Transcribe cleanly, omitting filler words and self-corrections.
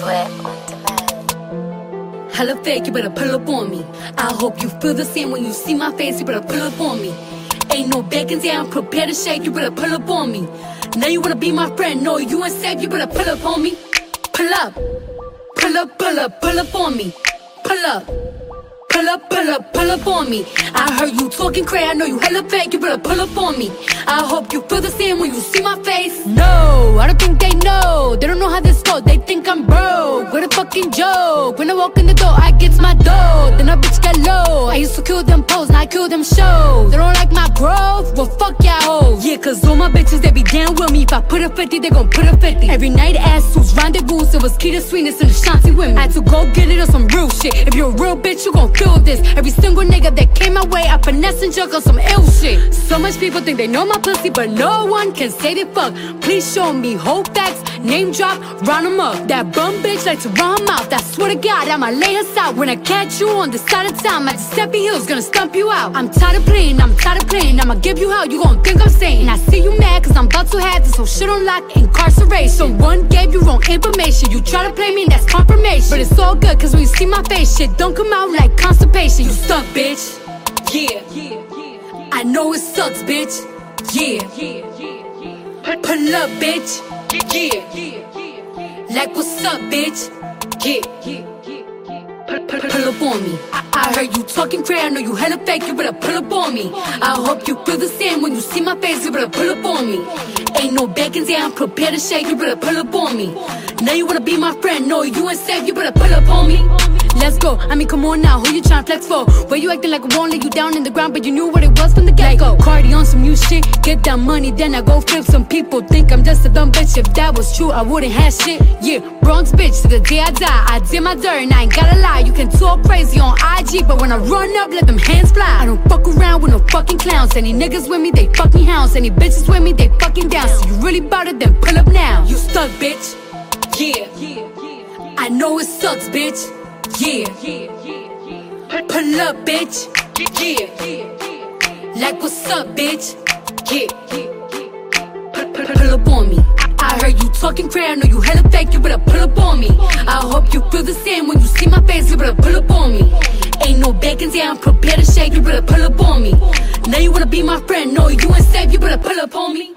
Sweat on demand. Hella fake, you better pull up on me. I hope you feel the same when you see my face, you better pull up on me. Ain't no backing down, prepare to shake, you better pull up on me. Now you wanna be my friend, no, you ain't safe, you better pull up on me. Pull up, pull up, pull up, pull up on me. Pull up, pull up, pull up, pull up on me. I heard you talking crazy, I know you hella fake, you better pull up on me. I hope you feel the same when you see my face. No, I don't think they know, they don't know how this goes, they think I'm broke. What a fucking joke, when I walk in the door, I get my dough. Then a bitch get low, I used to kill them posts, now I kill them shows. They don't like my growth, well fuck y'all hoes. Yeah, cause all my bitches, they be down with me. If I put a 50, they gon' put a 50. Every night ass suits, rendezvous, it was key to sweetness and Ashanti women. I had to go get it on some real shit. If you're a real bitch, you gon' feel this. Every single nigga that came my way, I finesse and jug on some ill shit. So much people think they know my pussy, but no one can say they fuck. Please show me whole facts, name drop, round them up. That bum bitch like to run her mouth, I swear to God, I'ma lay her out. When I catch you on the side of town, my Giuseppe Hill's gonna stump you out. I'm tired of playing, I'm tired of playing, I'ma give you hell, you gon' think I'm saying. I see you mad cause I'm about to have this whole shit on lock, incarceration. Someone gave you wrong information, you try to play me, that's confirmation. But it's all good cause when you see my face, shit don't come out like constipation. You stuck, bitch, yeah. I know it sucks, bitch, yeah. Pull up, bitch, yeah. Like what's up, bitch, yeah. Pull up on me. I heard you talking crazy, I know you hella fake, you better pull up on me. I hope you feel the same when you see my face, you better pull up on me. Ain't no backing down, prepare to shake, you better pull up on me. Now you wanna be my friend, no, you ain't safe, you better pull up on me. Let's go, I mean come on now, who you tryna flex for? Where you acting like I won't lay you down in the ground, but you knew what it was from the get-go. Cardi on some new shit, get that money, then I go flip. Some people think I'm just a dumb bitch, if that was true, I wouldn't have shit. Yeah, Bronx bitch, to the day I die, I did my dirt and I ain't gotta lie. You can talk crazy on IG, but when I run up, let them hands fly. I don't fuck around with no fucking clowns. Any niggas with me, they fucking hounds. Any bitches with me, they fucking down. So you really bout it, then pull up now. You stuck, bitch, yeah. I know it sucks, bitch, yeah. Pull up, bitch, yeah. Like what's up, bitch, yeah. Pull up on me. I heard you talking crazy, I know you hella fake, you better pull up on me. I hope you feel the same when you see my face, you better pull up on me. Ain't no backing down, prepare to shake, you better pull up on me. Now you wanna be my friend, no, you ain't safe, you better pull up on me.